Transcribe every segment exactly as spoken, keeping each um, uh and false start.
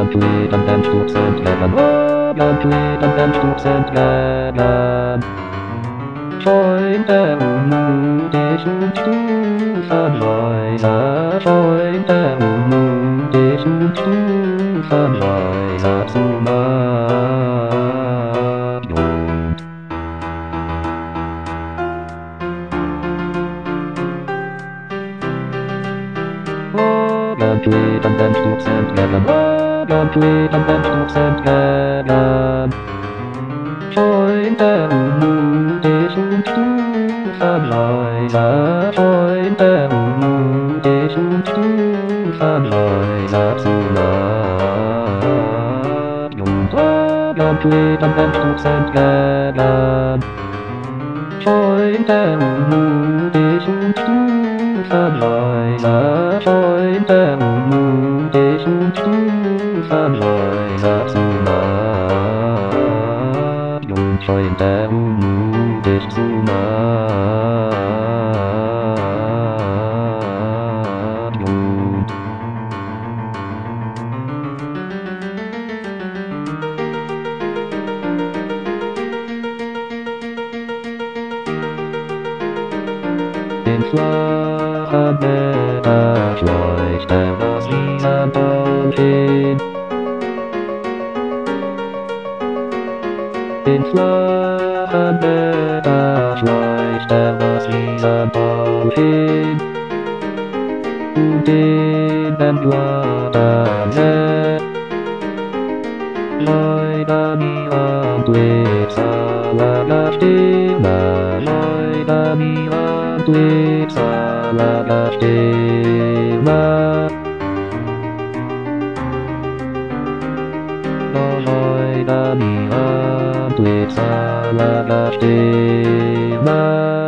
Morgenquet an den Sturz entgegen, Morgenquet an den Sturz entgegen. Scheint der unmutig und stufenweise, scheint der unmutig und stufenweise zum Abgrund. Morgenquet an den Sturz entgegen, Morgenquet an den Sturz entgegen. Scheint der unmutig und stufenweise, scheint der unmutig und stufenweise zum Abgrund. Morgenquet an den Sturz entgegen. Scheint der unmutig und stufenweise, scheint der unmutig und stufenweise zum Abgrund, scheint der unmutig zum Abgrund. In flachen Bädern schleicht er das Wiesenball hin. In flachen Bädern schleicht er das Wiesenball hin. Und in dem glatten See leider mir am Blitzalager Stille, leider mir am Blitzalager Stille. Oh, leider mir am Blitzalager Stille.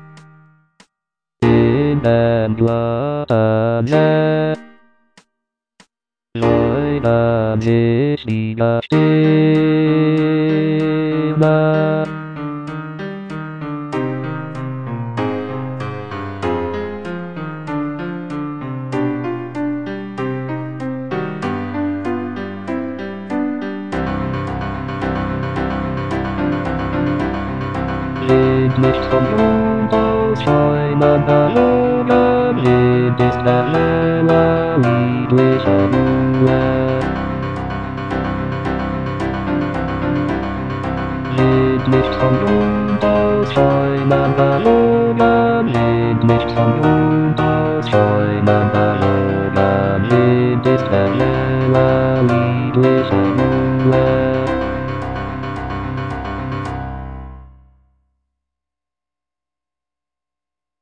In dem glatten See leider mich wieder Stille. Wind nicht vom Mond aus scheinender Logen, Wind ist der helle, liebliche Ruhe. Wind nicht vom Mond aus scheinender Logen, Wind nicht vom Mond aus scheinender Logen, Wind ist der helle, liebliche Ruhe.